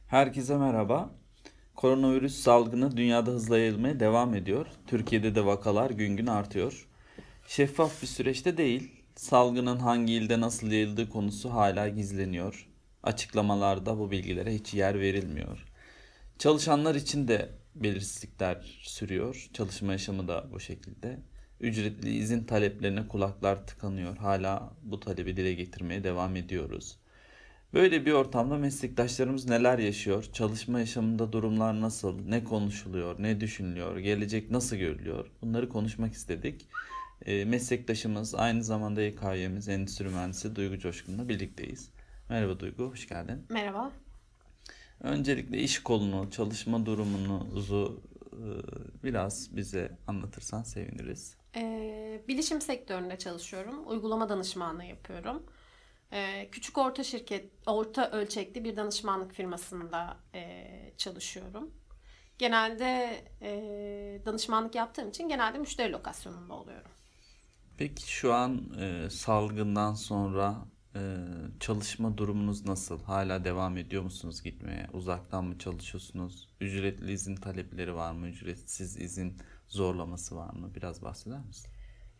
Herkese merhaba. Koronavirüs salgını dünyada hızla yayılmaya devam ediyor. Türkiye'de de vakalar gün gün artıyor. Şeffaf bir süreçte değil, salgının hangi ilde nasıl yayıldığı konusu hala gizleniyor. Açıklamalarda bu bilgilere hiç yer verilmiyor. Çalışanlar için de belirsizlikler sürüyor. Çalışma yaşamı da bu şekilde. Ücretli izin taleplerine kulaklar tıkanıyor. Hala bu talebi dile getirmeye devam ediyoruz. Böyle bir ortamda meslektaşlarımız neler yaşıyor? Çalışma yaşamında durumlar nasıl? Ne konuşuluyor? Ne düşünülüyor? Gelecek nasıl görülüyor? Bunları konuşmak istedik. Meslektaşımız aynı zamanda EKY'miz Endüstri Mühendisi Duygu Coşkun'la birlikteyiz. Merhaba Duygu, hoş geldin. Merhaba. Öncelikle iş kolunu, çalışma durumunuzu biraz bize anlatırsan seviniriz. Bilişim sektöründe çalışıyorum. Uygulama danışmanlığı yapıyorum. Küçük orta ölçekli bir danışmanlık firmasında çalışıyorum. Genelde danışmanlık yaptığım için genelde müşteri lokasyonunda oluyorum. Peki şu an salgından sonra çalışma durumunuz nasıl? Hala devam ediyor musunuz gitmeye? Uzaktan mı çalışıyorsunuz? Ücretli izin talepleri var mı? Ücretsiz izin zorlaması var mı? Biraz bahseder misin?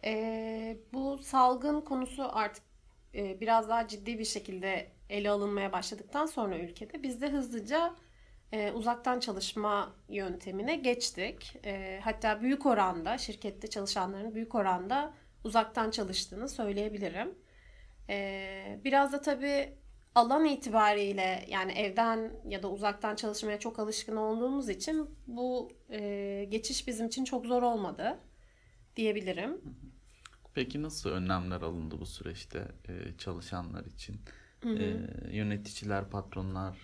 Bu salgın konusu artık biraz daha ciddi bir şekilde ele alınmaya başladıktan sonra ülkede biz de hızlıca uzaktan çalışma yöntemine geçtik. Hatta büyük oranda şirkette çalışanların büyük oranda uzaktan çalıştığını söyleyebilirim. Biraz da tabii alan itibariyle yani evden ya da uzaktan çalışmaya çok alışkın olduğumuz için bu geçiş bizim için çok zor olmadı diyebilirim. Peki nasıl önlemler alındı bu süreçte çalışanlar için? Yöneticiler, patronlar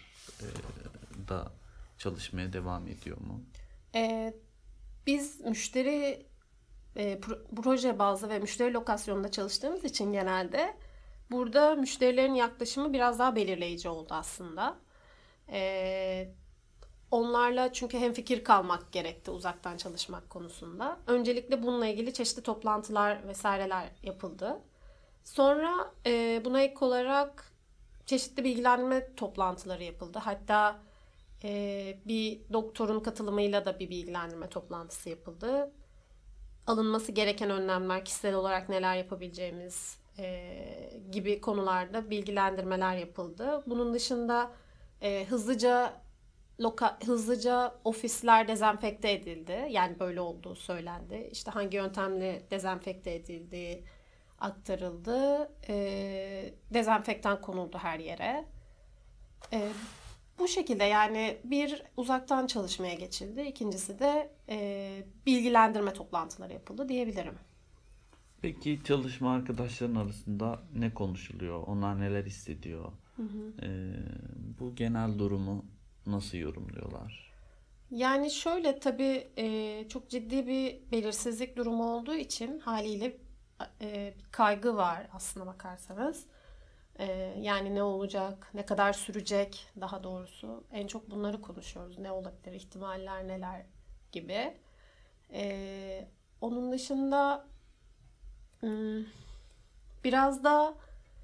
da çalışmaya devam ediyor mu? Ee, Biz müşteri proje bazlı ve müşteri lokasyonunda çalıştığımız için genelde burada müşterilerin yaklaşımı biraz daha belirleyici oldu aslında. Ee, Onlarla çünkü hemfikir kalmak gerekti uzaktan çalışmak konusunda. Öncelikle bununla ilgili çeşitli toplantılar vesaireler yapıldı. Sonra buna ek olarak çeşitli bilgilendirme toplantıları yapıldı. Hatta bir doktorun katılımıyla da bir bilgilendirme toplantısı yapıldı. Alınması gereken önlemler, kişisel olarak neler yapabileceğimiz gibi konularda bilgilendirmeler yapıldı. Bunun dışında hızlıca ofisler dezenfekte edildi. Yani böyle olduğu söylendi. İşte hangi yöntemle dezenfekte edildiği aktarıldı. Dezenfektan konuldu her yere. E, Bu şekilde yani bir uzaktan çalışmaya geçildi. İkincisi de bilgilendirme toplantıları yapıldı diyebilirim. Peki çalışma arkadaşların arasında ne konuşuluyor? Onlar neler hissediyor? Bu genel durumu nasıl yorumluyorlar? Yani şöyle tabii çok ciddi bir belirsizlik durumu olduğu için haliyle bir kaygı var aslına bakarsanız. E, Yani ne olacak, ne kadar sürecek daha doğrusu. En çok bunları konuşuyoruz. Ne olabilir, ihtimaller neler gibi. Onun dışında hmm, biraz da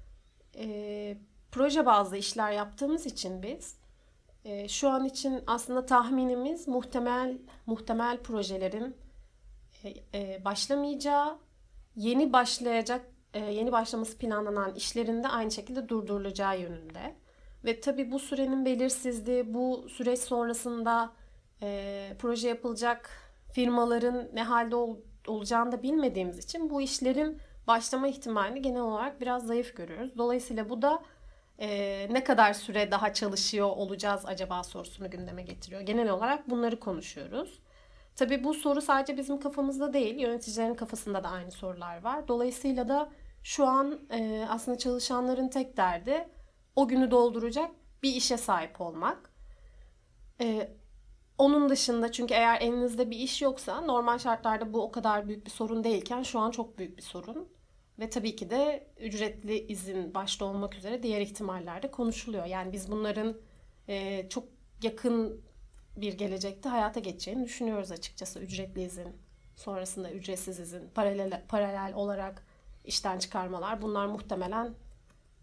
proje bazlı işler yaptığımız için biz şu an için aslında tahminimiz muhtemel projelerin başlamayacağı, yeni başlaması planlanan işlerin de aynı şekilde durdurulacağı yönünde. Ve tabii bu sürenin belirsizliği, bu süreç sonrasında proje yapılacak firmaların ne halde olacağını da bilmediğimiz için bu işlerin başlama ihtimalini genel olarak biraz zayıf görüyoruz. Dolayısıyla bu da ne kadar süre daha çalışıyor olacağız acaba sorusunu gündeme getiriyor. Genel olarak bunları konuşuyoruz. Tabii bu soru sadece bizim kafamızda değil, yöneticilerin kafasında da aynı sorular var. Dolayısıyla da şu an aslında çalışanların tek derdi o günü dolduracak bir işe sahip olmak. E, Onun dışında çünkü eğer elinizde bir iş yoksa normal şartlarda bu o kadar büyük bir sorun değilken şu an çok büyük bir sorun. Ve tabii ki de ücretli izin başta olmak üzere diğer ihtimallerde konuşuluyor. Yani biz bunların çok yakın bir gelecekte hayata geçeceğini düşünüyoruz açıkçası. Ücretli izin, sonrasında ücretsiz izin, paralel olarak işten çıkarmalar bunlar muhtemelen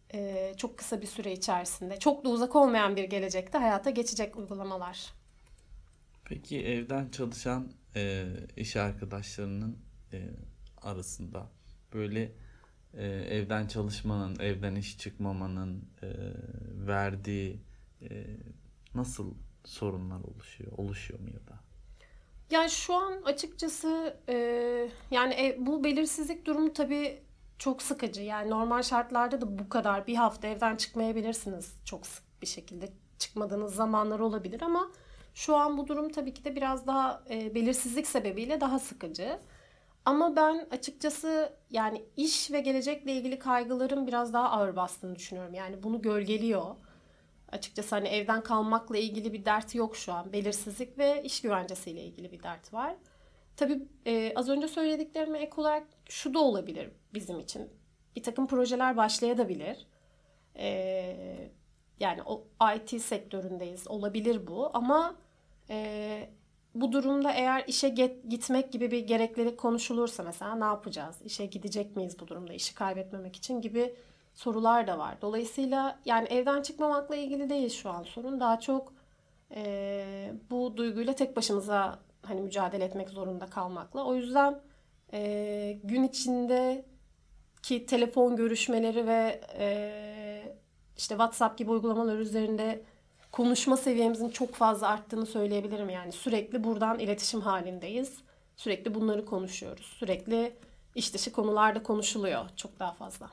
çok kısa bir süre içerisinde, çok da uzak olmayan bir gelecekte hayata geçecek uygulamalar. Peki evden çalışan iş arkadaşlarının arasında böyle evden çalışmanın, evden iş çıkmamanın verdiği nasıl sorunlar oluşuyor? Oluşuyor mu ya da? Yani şu an açıkçası yani bu belirsizlik durumu tabii çok sıkıcı. Yani normal şartlarda da bu kadar bir hafta evden çıkmayabilirsiniz. Çok sık bir şekilde çıkmadığınız zamanlar olabilir ama şu an bu durum tabii ki de biraz daha belirsizlik sebebiyle daha sıkıcı. Ama ben açıkçası yani iş ve gelecekle ilgili kaygıların biraz daha ağır bastığını düşünüyorum. Yani bunu gölgeliyor. Açıkçası hani evden kalmakla ilgili bir dert yok şu an. Belirsizlik ve iş güvencesiyle ilgili bir dert var. Tabii az önce söylediklerime ek olarak şu da olabilir bizim için. Bir takım projeler başlayabilir. E, Yani o IT sektöründeyiz. Olabilir bu ama bu durumda eğer işe gitmek gibi bir gereklilik konuşulursa mesela ne yapacağız? İşe gidecek miyiz bu durumda işi kaybetmemek için gibi sorular da var. Dolayısıyla yani evden çıkmamakla ilgili değil şu an sorun. Daha çok bu duyguyla tek başımıza hani mücadele etmek zorunda kalmakla. O yüzden gün içindeki telefon görüşmeleri ve işte WhatsApp gibi uygulamalar üzerinde konuşma seviyemizin çok fazla arttığını söyleyebilirim. Yani sürekli buradan iletişim halindeyiz. Sürekli bunları konuşuyoruz. Sürekli iş dışı konularda konuşuluyor çok daha fazla.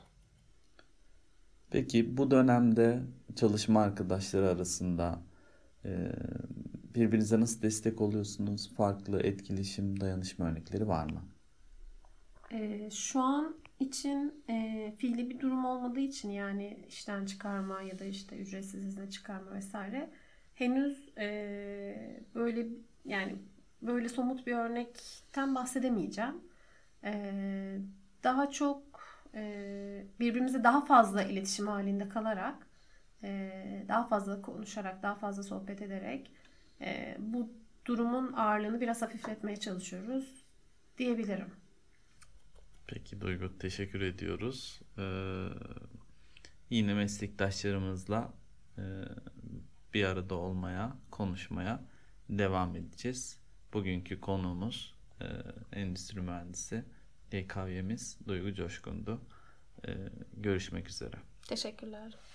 Peki bu dönemde çalışma arkadaşları arasında e, birbirinize nasıl destek oluyorsunuz? Farklı etkileşim, dayanışma örnekleri var mı? Şu an için fiili bir durum olmadığı için yani işten çıkarma ya da işte ücretsiz izne çıkarma vesaire henüz böyle yani böyle somut bir örnekten bahsedemeyeceğim. E, Daha çok birbirimize daha fazla iletişim halinde kalarak daha fazla konuşarak daha fazla sohbet ederek bu durumun ağırlığını biraz hafifletmeye çalışıyoruz diyebilirim. Peki Duygu, teşekkür ediyoruz. Yine meslektaşlarımızla e, bir arada olmaya, konuşmaya devam edeceğiz. Bugünkü konuğumuz endüstri mühendisi DKV'miz Duygu Coşkun'du. Görüşmek üzere. Teşekkürler.